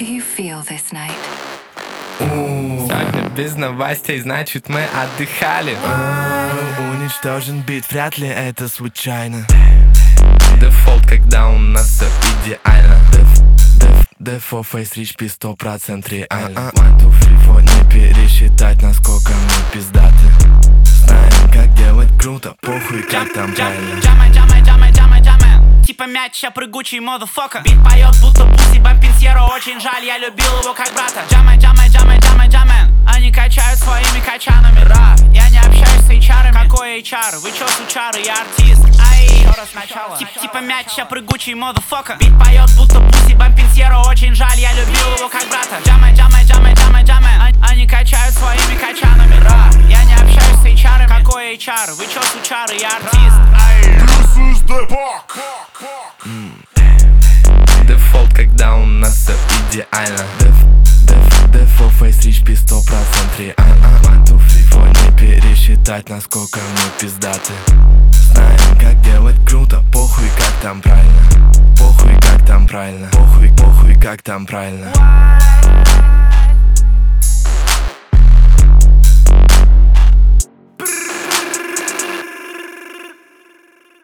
do you feel this night? Сегодня без новостей, значит мы отдыхали. Уничтожен бит, вряд ли это случайно. Дефолт, когда у нас все идеально. Дефо, фейс, рич, пи, 100% реально. 1, 2, 3, 4, не пересчитать, насколько мы пиздаты. Знаем, как делать круто, похуй, как там правильно. Типа мяч, я прыгучий, motherfucker. Бит поет, будто пуси, бомпинсьеро. Очень жаль, я любил его как брата. Джамай. Они качают своими качанами. Я не общаюсь с HR-ами. Какой HR? Вы чё, сучары? Я артист. Ай, еще раз сначала. Типа мяч, я прыгучий, motherfucker. Бит поет, будто пуси, бомпинсьеро. Очень жаль, я любил его как брата. Джамай. Они качают своими качанами. Я не общаюсь с HR-ами. Какой HR? Вы чё, сучары? Я артист. Ай. Дефолт, когда у нас все идеально. Дефо, фейс, рич, пи, 100% реально. 1, 2, 3, 4, не пересчитать, насколько мы пиздаты. Знаем, как делать круто, похуй, как там правильно. Похуй, как там правильно. Похуй, как там правильно.